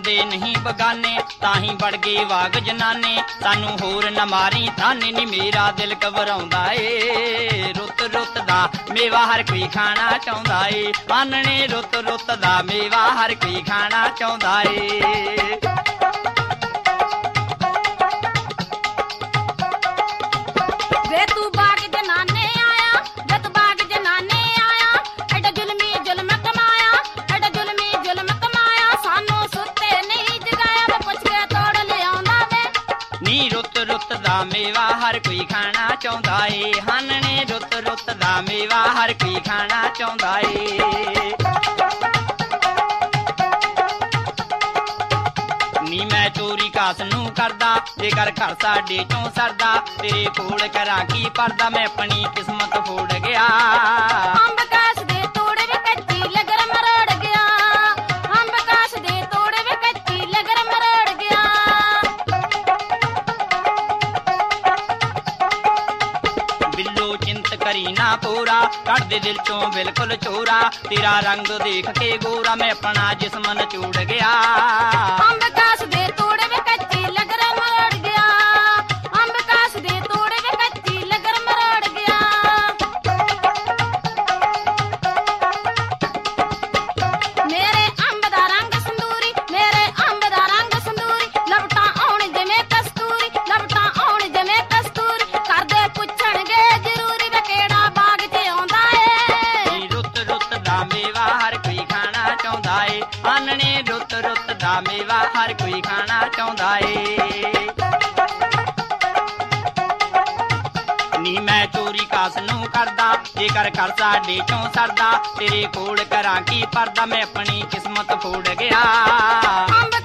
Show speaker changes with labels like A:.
A: ਦੇ ਨਹੀਂ ਬਗਾਨੇ, ਤਾਹੀਂ ਵੜ ਗਏ ਵਾਗ ਜਨਾਨੇ। ਸਾਨੂੰ ਹੋਰ ਨਾ ਮਾਰੀ ਤਾਨੇ ਨੀ ਮੇਰਾ ਦਿਲ ਘਬਰਾਉਂਦਾ ਏ। ਰੁੱਤ ਰੁੱਤ ਦਾ ਮੇਵਾ ਹਰ ਕੋਈ ਖਾਣਾ ਚਾਹੁੰਦਾ ਏ। ਆਨਣੇ ਰੁੱਤ ਰੁੱਤ ਦਾ ਮੇਵਾ ਹਰ ਕੋਈ ਖਾਣਾ ਚਾਹੁੰਦਾ ਏ।
B: ਵੇ ਤੂੰ ਬਾਗ ਜਨਾਨੇ ਆਇਆ, ਵੇ ਤੂੰ ਬਾਗ ਜਨਾਨੇ ਆਇਆ, ਐਡਾ ਜ਼ੁਲਮੀ ਜ਼ੁਲਮ ਕਮਾਇਆ, ਐਡਾ ਜ਼ੁਲਮੀ ਜ਼ੁਲਮ ਕਮਾਇਆ। ਸਾਨੂੰ ਸੁੱਤੇ ਨਹੀਂ ਜਗਾਇਆ, ਵੇ ਪੁੱਛ ਕੇ ਤੋੜ ਲਿਆਉਂਦਾ ਵੇ।
A: ਨੀ ਰੁੱਤ ਰੁੱਤ ਦਾ ਮੇਵਾ ਹਰ ਕੋਈ ਖਾਣਾ ਚਾਹੁੰਦਾ ਏ। ਹਾਨਣੇ ਰੁੱਤ ਰੁੱਤ ਦਾ ਮੇਵਾ ਹਰ ਕੋਈ ਖਾਣਾ ਚਾਹੁੰਦਾ ਏ। ਨੀ ਮੈਂ ਚੋਰੀ ਕਾਸ ਨੂੰ ਕਰਦਾ, ਜੇਕਰ ਘਰ ਸਾਡੇ ਚੋਂ ਸਰਦਾ, ਤੇਰੇ ਕੋਲ ਕਰਾਂ ਕੀ ਪਰਦਾ। ਮੈਂ ਆਪਣੀ ਕਿਸਮਤ ਫੋੜ ਗਿਆ।
B: ਅੰਬ ਕਾਸ ਦੇ ਤੋੜ ਵੇ ਕੱਚੀ ਲਗਰ ਮਰੜ ਗਿਆ, ਅੰਬ ਕਾਸ ਦੇ ਤੋੜ ਵੇ ਕੱਚੀ ਲਗਰ ਮਰੜ ਗਿਆ।
A: ਬਿੱਲੋ ਚਿੰਤ ਕਰੀ ਨਾ ਪੂਰਾ, ਕੱਢ ਦੇ ਦਿਲ ਚੋਂ ਬਿਲਕੁਲ ਚੋਰਾ। ਤੇਰਾ ਰੰਗ ਦੇਖ ਕੇ ਗੋਰਾ, ਮੈਂ ਆਪਣਾ ਜਿਸਮ ਨਚੋੜ ਗਿਆ।
B: ਅੰਬ ਕਾਸ ਦੇ ਤੋੜ ਵੇ ਕੱਚੀ ਲਗਰ ਮਰੜ ਗਿਆ, ਅੰਬ ਕਾਸ ਦੇ ਤੋੜ ਵੇ ਕੱਚੀ ਲਗਰ ਮਰੜ ਗਿਆ। ਮੇਰੇ ਅੰਬ ਦਾ ਰੰਗ ਸੰਦੂਰੀ, ਮੇਰੇ ਅੰਬ ਦਾ ਰੰਗ ਸੰਦੂਰੀ, ਲਪਟਾਂ ਆਉਣ ਜਿਵੇਂ ਕਸਤੂਰੀ, ਲਪਟਾਂ ਆਉਣ ਜਿਵੇਂ ਕਸਤੂਰੀ। ਕਰਦੇ ਪੁੱਛਣਗੇ ਜ਼ਰੂਰੀ, ਵੇ ਕਿਹੜਾ ਬਾਗ 'ਚ ਆਉਂਦਾ ਏ।
A: ਨੀ ਰੁੱਤ ਰੁੱਤ ਦਾ ਮੇਵਾ ਹਰ ਕੋਈ ਖਾਣਾ ਚਾਹੁੰਦਾ ਏ। ਆਨਣੇ ਰੁੱਤ ਰੁੱਤ ਦਾ ਮੇਵਾ ਹਰ ਕੋਈ ਖਾਣਾ ਚਾਹੁੰਦਾ ਏ। ਨੀ ਮੈਂ ਚੋਰੀ ਕਾਸ ਨੂੰ ਕਰਦਾ, ਜੇਕਰ ਘਰ ਸਾਡੇ ਚੋਂ ਸਰਦਾ, ਤੇਰੇ ਕੋਲ ਕਰਾਂ ਕੀ ਪਰਦਾ। ਮੈਂ ਆਪਣੀ ਕਿਸਮਤ ਫੋੜ ਗਿਆ।
B: ਅੰਬ